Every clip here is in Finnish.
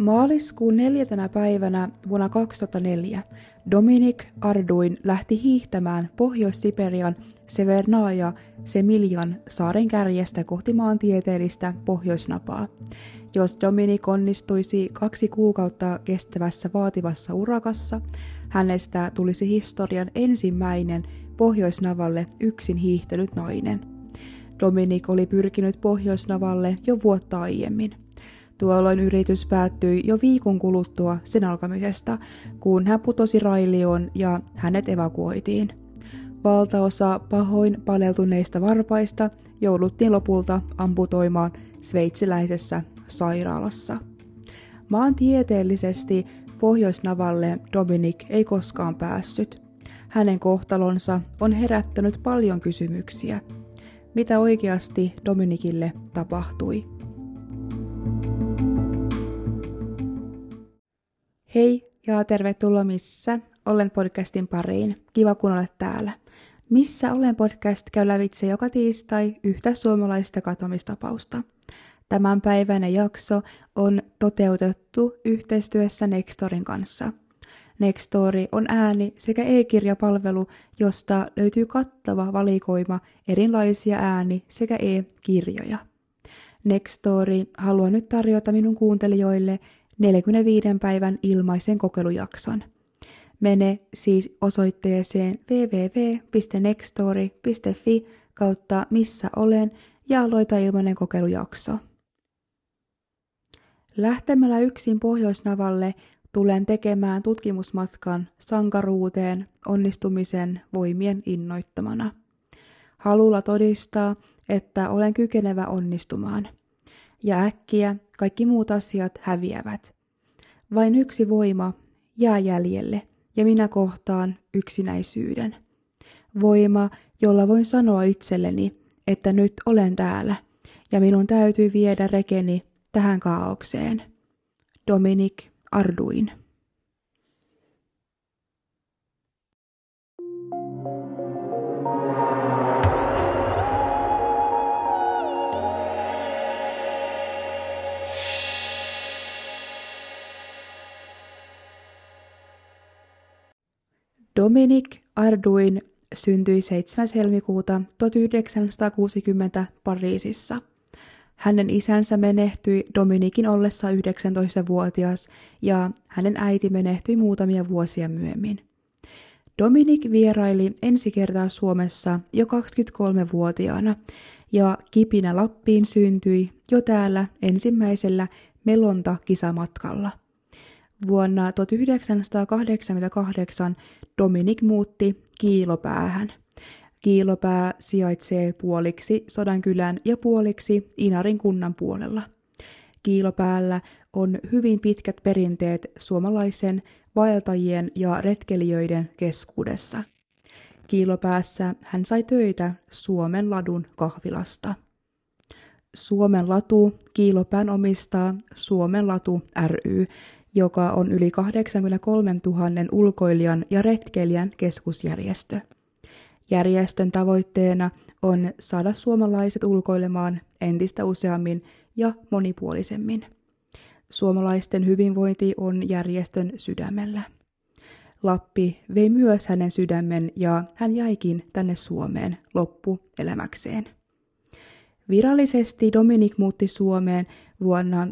Maaliskuun 4. päivänä vuonna 2004 Dominic Arduin lähti hiihtämään Pohjois-Siperian Severnaja Semiljan saaren kärjestä kohti maantieteellistä pohjoisnapaa. Jos Dominic onnistuisi 2 kuukautta kestävässä vaativassa urakassa, hänestä tulisi historian ensimmäinen Pohjoisnavalle yksin hiihtänyt nainen. Dominic oli pyrkinyt Pohjoisnavalle jo vuotta aiemmin. Tuolloin yritys päättyi jo viikon kuluttua sen alkamisesta, kun hän putosi railioon ja hänet evakuoitiin. Valtaosa pahoin paleltuneista varpaista jouduttiin lopulta amputoimaan sveitsiläisessä sairaalassa. Maantieteellisesti Pohjoisnavalle Dominic ei koskaan päässyt. Hänen kohtalonsa on herättänyt paljon kysymyksiä. Mitä oikeasti Dominicille tapahtui? Hei ja tervetuloa Missä olen podcastin pariin. Kiva kun olet täällä. Missä olen podcast käy lävitse joka tiistai yhtä suomalaista katomistapausta. Tämänpäiväinen jakso on toteutettu yhteistyössä Nextorin kanssa. Nextory on ääni- sekä e-kirjapalvelu, josta löytyy kattava valikoima erilaisia ääni- sekä e-kirjoja. Nextory haluaa nyt tarjota minun kuuntelijoille 45 päivän ilmaisen kokeilujakson. Mene siis osoitteeseen www.nextory.fi/missä olen ja aloita ilmainen kokeilujakso. Lähtemällä yksin Pohjoisnavalle tulen tekemään tutkimusmatkan sankaruuteen onnistumisen voimien innoittamana. Halulla todistaa, että olen kykenevä onnistumaan. Ja äkkiä kaikki muut asiat häviävät. Vain yksi voima jää jäljelle ja minä kohtaan yksinäisyyden. Voima, jolla voin sanoa itselleni, että nyt olen täällä ja minun täytyy viedä rekeni tähän kaaukseen. Dominic Arduin. Dominic Arduin syntyi 7. helmikuuta 1960 Pariisissa. Hänen isänsä menehtyi Dominicin ollessa 19-vuotias ja hänen äiti menehtyi muutamia vuosia myöhemmin. Dominic vieraili ensi kertaa Suomessa jo 23-vuotiaana ja kipinä Lappiin syntyi jo täällä ensimmäisellä Melonta-kisamatkalla. Vuonna 1988 Dominic muutti Kiilopäähän. Kiilopää sijaitsee puoliksi Sodankylän ja puoliksi Inarin kunnan puolella. Kiilopäällä on hyvin pitkät perinteet suomalaisen vaeltajien ja retkelijöiden keskuudessa. Kiilopäässä hän sai töitä Suomen Ladun kahvilasta. Suomen Latu Kiilopään omistaa Suomen Latu ry, joka on yli 83 000 ulkoilijan ja retkeilijän keskusjärjestö. Järjestön tavoitteena on saada suomalaiset ulkoilemaan entistä useammin ja monipuolisemmin. Suomalaisten hyvinvointi on järjestön sydämellä. Lappi vei myös hänen sydämen ja hän jäikin tänne Suomeen loppuelämäkseen. Virallisesti Dominic muutti Suomeen vuonna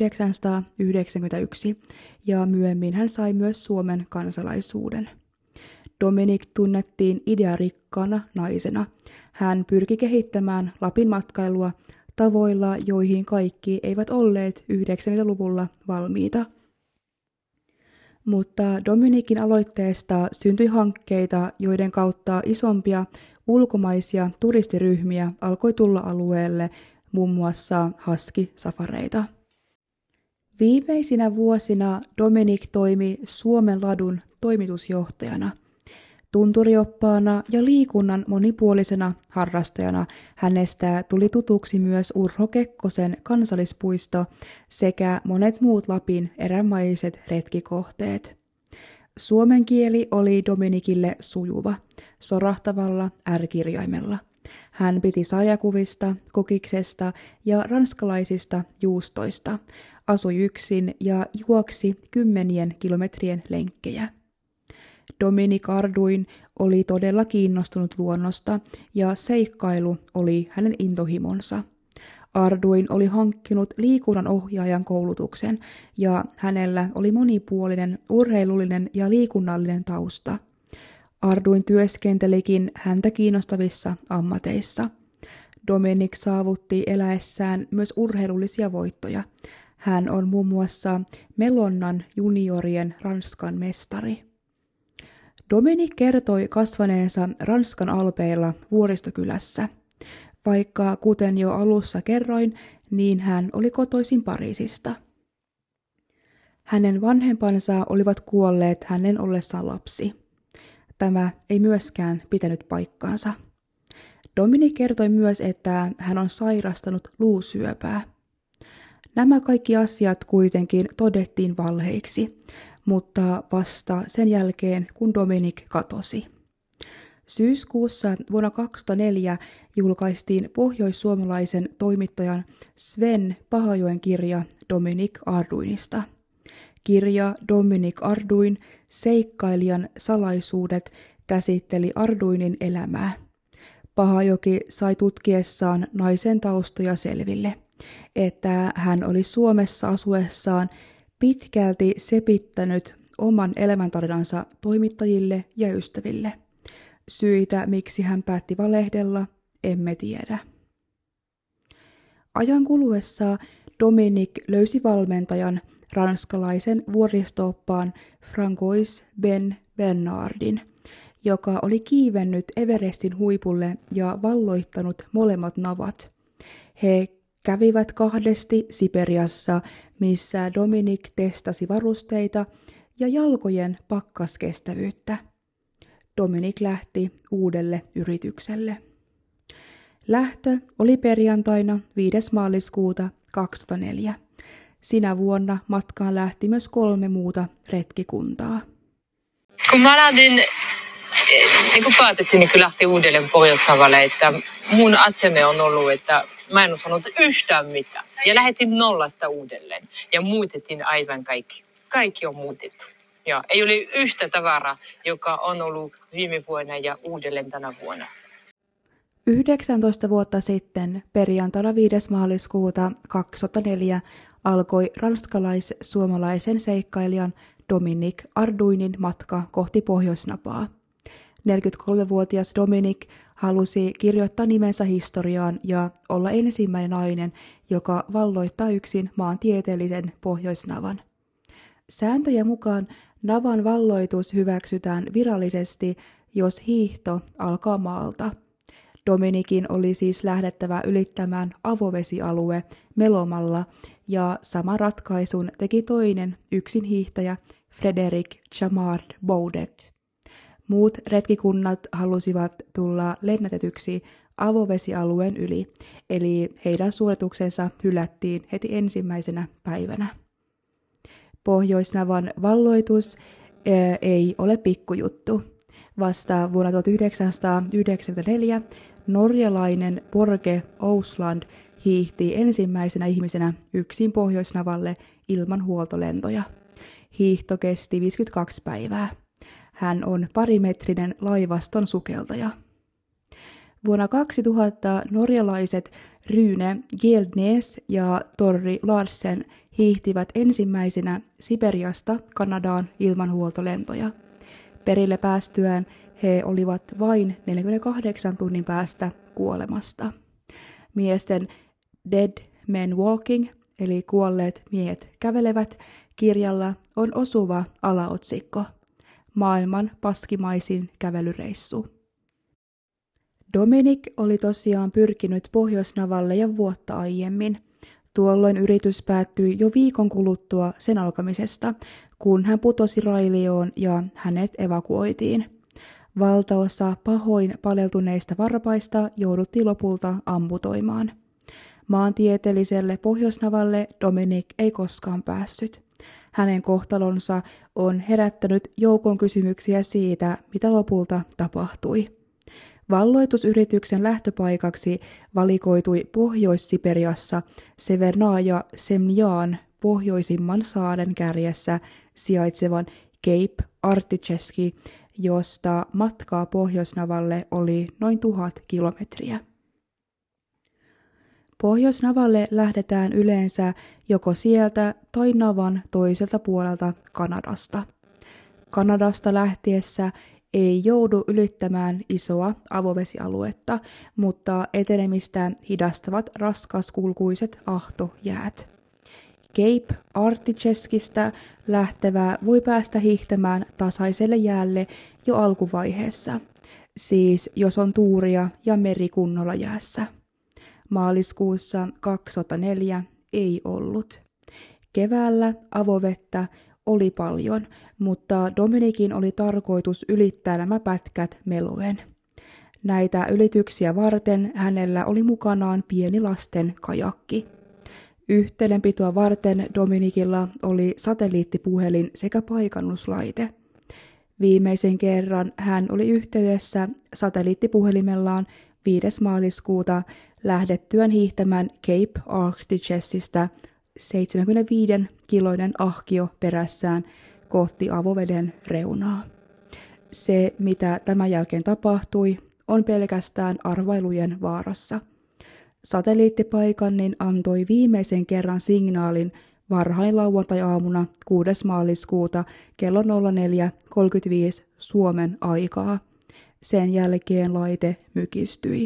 1991 ja myöhemmin hän sai myös Suomen kansalaisuuden. Dominic tunnettiin idearikkaana naisena. Hän pyrki kehittämään Lapin matkailua tavoilla, joihin kaikki eivät olleet 90-luvulla valmiita. Mutta Dominicin aloitteesta syntyi hankkeita, joiden kautta isompia ulkomaisia turistiryhmiä alkoi tulla alueelle, muun muassa husky-safareita. Viimeisinä vuosina Dominic toimi Suomen Ladun toimitusjohtajana. Tunturioppaana ja liikunnan monipuolisena harrastajana hänestä tuli tutuksi myös Urho Kekkosen kansallispuisto sekä monet muut Lapin erämaiset retkikohteet. Suomen kieli oli Dominicille sujuva, sorahtavalla R-kirjaimella. Hän piti sarjakuvista, kokiksesta ja ranskalaisista juustoista. asui yksin ja juoksi 10 kilometrien lenkkejä. Dominic Arduin oli todella kiinnostunut luonnosta ja seikkailu oli hänen intohimonsa. Arduin oli hankkinut liikunnan ohjaajan koulutuksen ja hänellä oli monipuolinen urheilullinen ja liikunnallinen tausta. Arduin työskentelikin häntä kiinnostavissa ammateissa. Dominic saavutti eläessään myös urheilullisia voittoja. Hän on muun muassa Melonnan juniorien Ranskan mestari. Dominic kertoi kasvaneensa Ranskan alpeilla vuoristokylässä. Vaikka kuten jo alussa kerroin, niin hän oli kotoisin Pariisista. Hänen vanhempansa olivat kuolleet hänen ollessaan lapsi. Tämä ei myöskään pitänyt paikkaansa. Dominic kertoi myös, että hän on sairastanut luusyöpää. Nämä kaikki asiat kuitenkin todettiin valheiksi, mutta vasta sen jälkeen, kun Dominic katosi. Syyskuussa vuonna 2004 julkaistiin pohjoissuomalaisen toimittajan Sven Pahajoen kirja Dominic Arduinista. Kirja Dominic Arduin, seikkailijan salaisuudet, käsitteli Arduinin elämää. Pahajoki sai tutkiessaan naisen taustoja selville, että hän oli Suomessa asuessaan pitkälti sepittänyt oman elämäntarinansa toimittajille ja ystäville. Syitä, miksi hän päätti valehdella, emme tiedä. Ajan kuluessa Dominic löysi valmentajan, ranskalaisen vuoristo-oppaan Francois Ben Bernardin, joka oli kiivennyt Everestin huipulle ja valloittanut molemmat navat. He kävivät kahdesti Siperiassa, missä Dominic testasi varusteita ja jalkojen pakkaskestävyyttä. Dominic lähti uudelle yritykselle. Lähtö oli perjantaina 5. maaliskuuta 2004. Sinä vuonna matkaan lähti myös 3 muuta retkikuntaa. Kun mä lähdin, niin kuin päätettiin, niin lähti uudelleen Pohjois-Kavalle, että mun asenne on ollut, että mä en osannut yhtään mitään. Ja lähdettiin nollasta uudelleen ja muutettiin aivan kaikki. Kaikki on muutettu. Ja ei ole yhtä tavaraa, joka on ollut viime vuonna ja uudelleen tänä vuonna. 19 vuotta sitten, perjantaina 5. maaliskuuta 2004, alkoi ranskalais-suomalaisen seikkailijan Dominic Arduinin matka kohti Pohjoisnapaa. 43-vuotias Dominic halusi kirjoittaa nimensä historiaan ja olla ensimmäinen nainen, joka valloittaa yksin maantieteellisen Pohjoisnavan. Sääntöjen mukaan navan valloitus hyväksytään virallisesti, jos hiihto alkaa maalta. Dominicin oli siis lähdettävä ylittämään avovesialue Melomalla, ja sama ratkaisun teki toinen yksinhiihtäjä Frédéric Chamard-Baudet. Muut retkikunnat halusivat tulla lennätetyksi avovesialueen yli, eli heidän suorituksensa hylättiin heti ensimmäisenä päivänä. Pohjoisnavan valloitus ei ole pikkujuttu. Vasta vuonna 1994 norjalainen Borge Ousland hiihti ensimmäisenä ihmisenä yksin Pohjoisnavalle ilman huoltolentoja. Hiihto kesti 52 päivää. Hän on parimetrinen laivaston sukeltaja. Vuonna 2000 norjalaiset Rune Gjeldnes ja Torri Larsen hiihtivät ensimmäisenä Siperiasta Kanadaan ilman huoltolentoja. Perille päästyään he olivat vain 48 tunnin päästä kuolemasta. Miesten Dead Men Walking, eli kuolleet miehet kävelevät, kirjalla on osuva alaotsikko: Maailman paskimaisin kävelyreissu. Dominic oli tosiaan pyrkinyt Pohjoisnavalle jo vuotta aiemmin. Tuolloin yritys päättyi jo viikon kuluttua sen alkamisesta, kun hän putosi railioon ja hänet evakuoitiin. Valtaosa pahoin paleltuneista varpaista jouduttiin lopulta amputoimaan. Maantieteelliselle Pohjoisnavalle Dominic ei koskaan päässyt. Hänen kohtalonsa on herättänyt joukon kysymyksiä siitä, mitä lopulta tapahtui. Valloitusyrityksen lähtöpaikaksi valikoitui Pohjois-Siperiassa Severnaja Semljan pohjoisimman saaren kärjessä sijaitsevan Cape Articheski, josta matkaa Pohjoisnavalle oli noin 1000 kilometriä. Pohjoisnavalle lähdetään yleensä joko sieltä tai navan toiselta puolelta Kanadasta. Kanadasta lähtiessä ei joudu ylittämään isoa avovesialuetta, mutta etenemistä hidastavat raskaskulkuiset ahtojäät. Cape Articheskistä lähtevä voi päästä hiihtämään tasaiselle jäälle jo alkuvaiheessa, siis jos on tuuria ja meri kunnolla jäässä. Maaliskuussa 2004 ei ollut. Keväällä avovettä oli paljon, mutta Dominikin oli tarkoitus ylittää nämä pätkät meloen. Näitä ylityksiä varten hänellä oli mukanaan pieni lasten kajakki. Yhteydenpitoa varten Dominikilla oli satelliittipuhelin sekä paikannuslaite. Viimeisen kerran hän oli yhteydessä satelliittipuhelimellaan 5. maaliskuuta lähdettyään hiihtämään Cape Artichesista 75-kiloinen ahkio perässään kohti avoveden reunaa. Se, mitä tämän jälkeen tapahtui, on pelkästään arvailujen vaarassa. Satelliittipaikannin antoi viimeisen kerran signaalin varhain lauantai-aamuna 6. maaliskuuta kello 04.35 Suomen aikaa. Sen jälkeen laite mykistyi.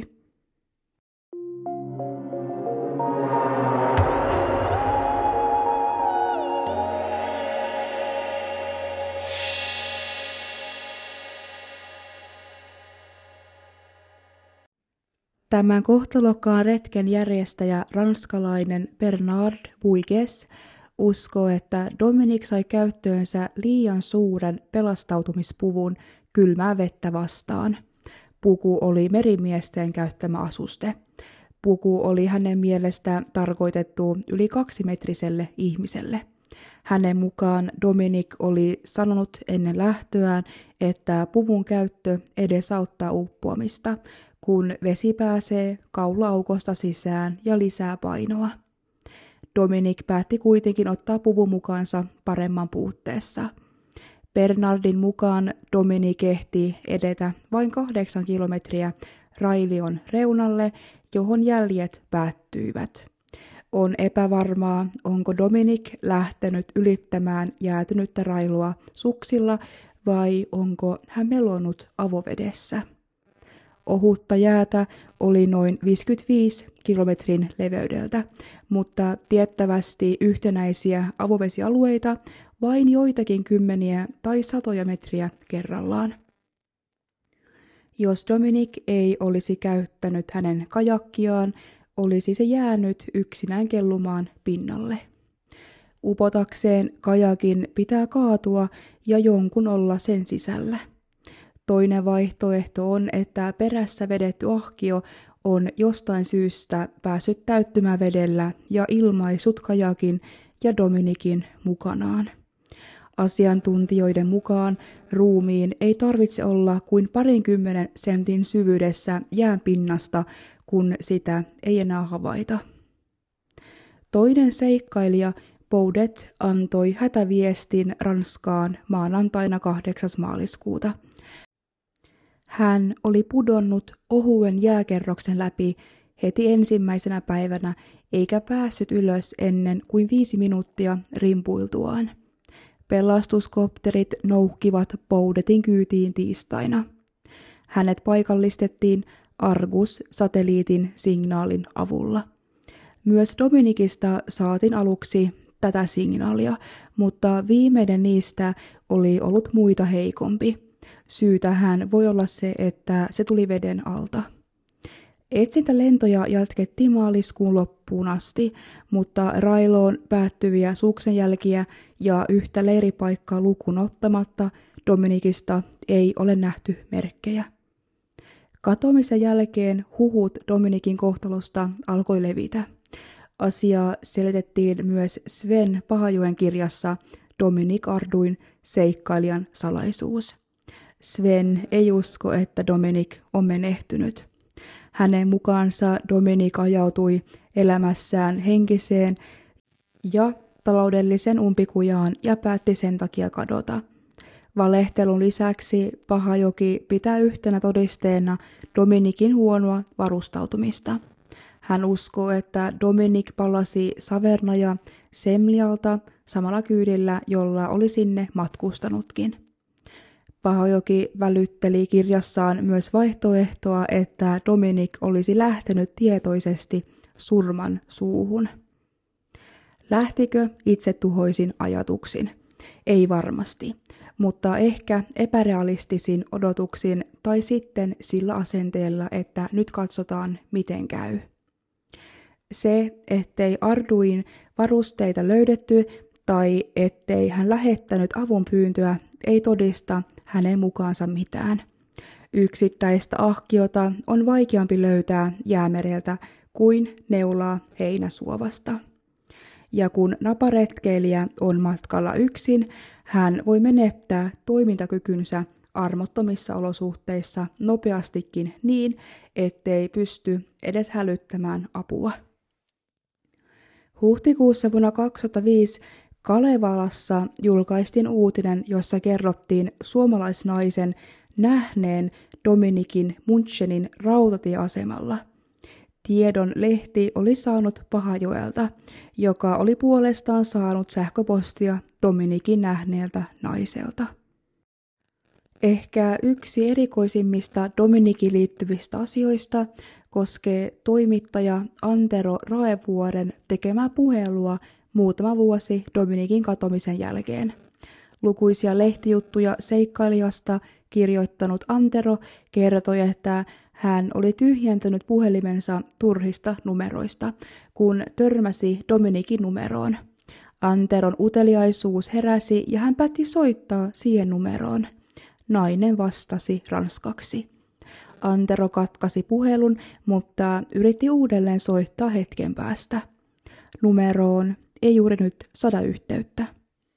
Tämän kohtalokkaan retken järjestäjä ranskalainen Bernard Puiges uskoo, että Dominique sai käyttöönsä liian suuren pelastautumispuvun kylmää vettä vastaan. Puku oli merimiesten käyttämä asuste. Puku oli hänen mielestään tarkoitettu yli 2-metriselle ihmiselle. Hänen mukaan Dominique oli sanonut ennen lähtöään, että puvun käyttö edesauttaa uppoamista, kun vesi pääsee kaula-aukosta sisään ja lisää painoa. Dominique päätti kuitenkin ottaa puvun mukaansa paremman puutteessa. Bernardin mukaan Dominique ehti edetä vain 8 kilometriä railion reunalle, johon jäljet päättyivät. On epävarmaa, onko Dominique lähtenyt ylittämään jäätynyttä railua suksilla vai onko hän melonnut avovedessä. Ohutta jäätä oli noin 55 kilometrin leveydeltä, mutta tiettävästi yhtenäisiä avovesialueita vain joitakin kymmeniä tai satoja metriä kerrallaan. Jos Dominique ei olisi käyttänyt hänen kajakkiaan, olisi se jäänyt yksinään kellumaan pinnalle. Upotakseen kajakin pitää kaatua ja jonkun olla sen sisällä. Toinen vaihtoehto on, että perässä vedetty ahkio on jostain syystä päässyt täyttymään vedellä ja ilmaissut kajakin ja Dominikin mukanaan. Asiantuntijoiden mukaan ruumiin ei tarvitse olla kuin 20 sentin syvyydessä jään pinnasta, kun sitä ei enää havaita. Toinen seikkailija Baudet antoi hätäviestin Ranskaan maanantaina 8. maaliskuuta. Hän oli pudonnut ohuen jääkerroksen läpi heti ensimmäisenä päivänä eikä päässyt ylös ennen kuin 5 minuuttia rimpuiltuaan. Pelastuskopterit noukkivat Baudetin kyytiin tiistaina. Hänet paikallistettiin Argus-satelliitin signaalin avulla. Myös Dominikista saatiin aluksi tätä signaalia, mutta viimeinen niistä oli ollut muita heikompi. Syytähän voi olla se, että se tuli veden alta. Etsintälentoja jatkettiin maaliskuun loppuun asti, mutta railoon päättyviä suksenjälkiä ja yhtä leiripaikkaa lukuun ottamatta Dominikista ei ole nähty merkkejä. Katoamisen jälkeen huhut Dominikin kohtalosta alkoi levitä. Asiaa selitettiin myös Sven Pahajoen kirjassa Dominic Arduin seikkailijan salaisuus. Sven ei usko, että Dominic on menehtynyt. Hänen mukaansa Dominic ajautui elämässään henkiseen ja taloudellisen umpikujaan ja päätti sen takia kadota. Valehtelun lisäksi Pahajoki pitää yhtenä todisteena Dominikin huonoa varustautumista. Hän uskoo, että Dominik palasi Savernaja Semlialta samalla kyydillä, jolla oli sinne matkustanutkin. Pahajoki välytteli kirjassaan myös vaihtoehtoa, että Dominik olisi lähtenyt tietoisesti surman suuhun. Lähtikö itsetuhoisin ajatuksin? Ei varmasti, mutta ehkä epärealistisin odotuksin tai sitten sillä asenteella, että nyt katsotaan miten käy. Se, ettei Arduin varusteita löydetty tai ettei hän lähettänyt avunpyyntöä, ei todista hänen mukaansa mitään. Yksittäistä ahkiota on vaikeampi löytää Jäämereltä kuin neulaa heinäsuovasta. Ja kun naparetkeilijä on matkalla yksin, hän voi menettää toimintakykynsä armottomissa olosuhteissa nopeastikin niin, ettei pysty edes hälyttämään apua. Huhtikuussa vuonna 2005 Kalevalassa julkaistiin uutinen, jossa kerrottiin suomalaisnaisen nähneen Dominikin Münchenin rautatieasemalla. Tiedon lehti oli saanut Pahajoelta, joka oli puolestaan saanut sähköpostia Dominikin nähneeltä naiselta. Ehkä yksi erikoisimmista Dominikin liittyvistä asioista koskee toimittaja Antero Raevuoren tekemää puhelua muutama vuosi Dominikin katomisen jälkeen. Lukuisia lehtijuttuja seikkailijasta kirjoittanut Antero kertoi, että hän oli tyhjentänyt puhelimensa turhista numeroista, kun törmäsi Dominikin numeroon. Anteron uteliaisuus heräsi ja hän päätti soittaa siihen numeroon. Nainen vastasi ranskaksi. Antero katkasi puhelun, mutta yritti uudelleen soittaa hetken päästä. Numeroon ei juuri nyt saada yhteyttä.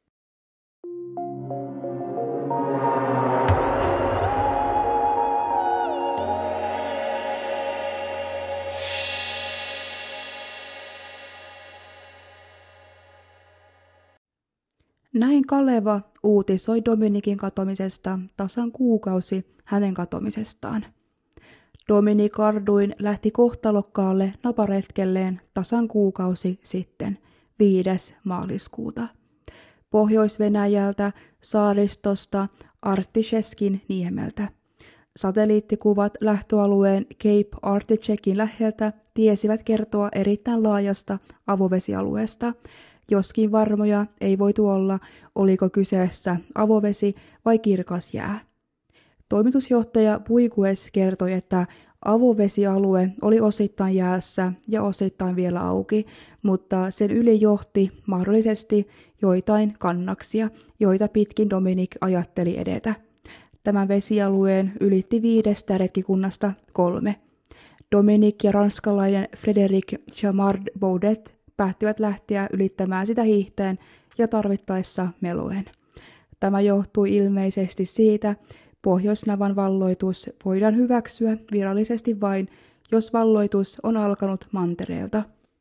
Näin Kaleva uutisoi Dominikin katoamisesta tasan kuukausi hänen katoamisestaan. Dominik Arduin lähti kohtalokkaalle naparetkelleen tasan kuukausi sitten, 5. maaliskuuta. Pohjois-Venäjältä saaristosta Articheskin niemeltä. Satelliittikuvat lähtöalueen Cape Artichekin läheltä tiesivät kertoa erittäin laajasta avovesialueesta, joskin varmoja ei voitu olla, oliko kyseessä avovesi vai kirkas jää. Toimitusjohtaja Puigues kertoi, että avovesialue oli osittain jäässä ja osittain vielä auki, mutta sen yli johti mahdollisesti joitain kannaksia, joita pitkin Dominik ajatteli edetä. Tämän vesialueen ylitti 5 retkikunnasta 3. Dominik ja ranskalainen Frédéric Chamard-Baudet päättivät lähteä ylittämään sitä hiihteen ja tarvittaessa meloen. Tämä johtui ilmeisesti siitä, Pohjoisnavan valloitus voidaan hyväksyä virallisesti vain, jos valloitus on alkanut mantereelta.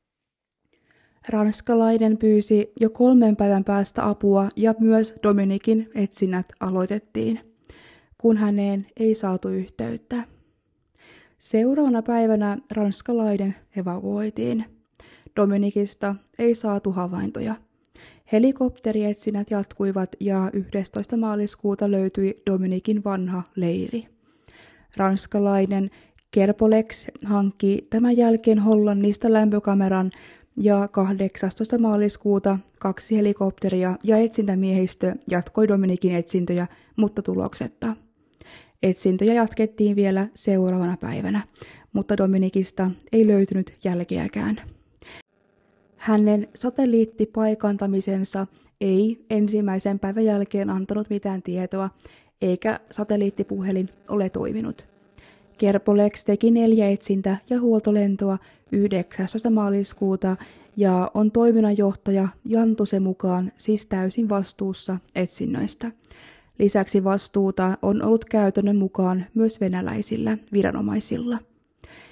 Ranskalainen pyysi jo 3 päivän päästä apua ja myös Dominikin etsinnät aloitettiin, kun häneen ei saatu yhteyttä. Seuraavana päivänä ranskalainen evakuoitiin. Dominikista ei saatu havaintoja. Helikopterietsinnät jatkuivat ja 11. maaliskuuta löytyi Dominikin vanha leiri. Ranskalainen Kerpolex hankki tämän jälkeen Hollannista lämpökameran ja 18. maaliskuuta 2 helikopteria ja etsintämiehistö jatkoi Dominikin etsintöjä, mutta tuloksetta. Etsintöjä jatkettiin vielä seuraavana päivänä, mutta Dominikista ei löytynyt jälkeäkään. Hänen satelliittipaikantamisensa ei ensimmäisen päivän jälkeen antanut mitään tietoa, eikä satelliittipuhelin ole toiminut. Kerpolex teki 4 etsintä- ja huoltolentoa 19. maaliskuuta ja on toiminnanjohtaja Jantusen mukaan siis täysin vastuussa etsinnöistä. Lisäksi vastuuta on ollut käytännön mukaan myös venäläisillä viranomaisilla.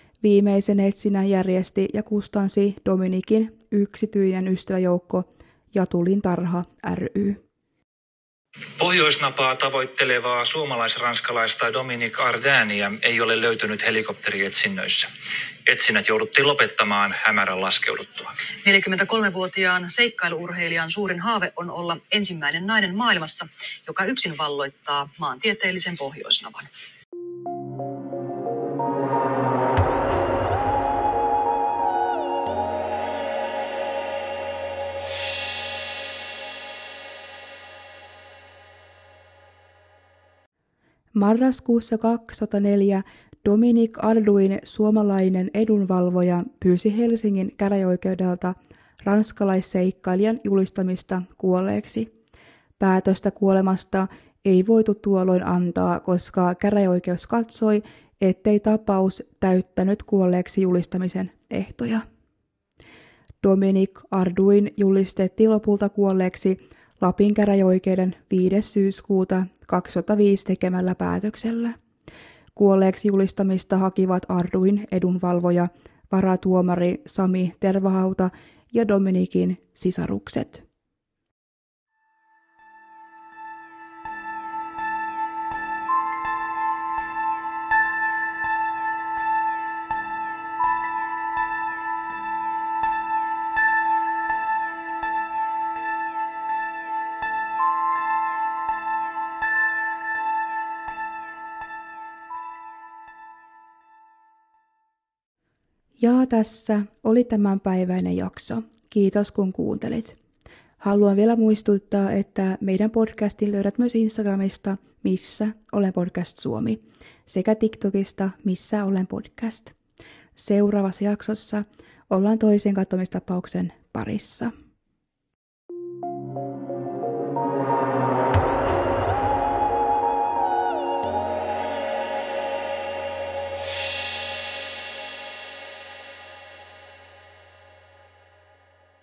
Viimeisen etsinnän järjesti ja kustansi Dominikin yksityinen ystäväjoukko ja Tulin tarha ry. Pohjoisnapaa tavoittelevaa suomalais-ranskalaista Dominique Ardania ei ole löytynyt helikopterietsinnöissä. Etsinnät jouduttiin lopettamaan hämärän laskeuduttua. 43-vuotiaan seikkailuurheilijan suurin haave on olla ensimmäinen nainen maailmassa, joka yksin valloittaa maantieteellisen pohjoisnavan. Marraskuussa 2004 Dominique Arduin suomalainen edunvalvoja pyysi Helsingin käräjäoikeudelta ranskalaisseikkailijan julistamista kuolleeksi. Päätöstä kuolemasta ei voitu tuolloin antaa, koska käräjäoikeus katsoi, ettei tapaus täyttänyt kuolleeksi julistamisen ehtoja. Dominique Arduin julistettiin lopulta kuolleeksi Lapin käräjäoikeuden 5. syyskuuta 2005 tekemällä päätöksellä. Kuolleeksi julistamista hakivat Arduin edunvalvoja, varatuomari Sami Tervahauta ja Dominikin sisarukset. Ja tässä oli tämänpäiväinen jakso. Kiitos kun kuuntelit. Haluan vielä muistuttaa, että meidän podcastin löydät myös Instagramista, missä olen podcast Suomi, sekä TikTokista, missä olen podcast. Seuraavassa jaksossa ollaan toisen katsomistapauksen parissa.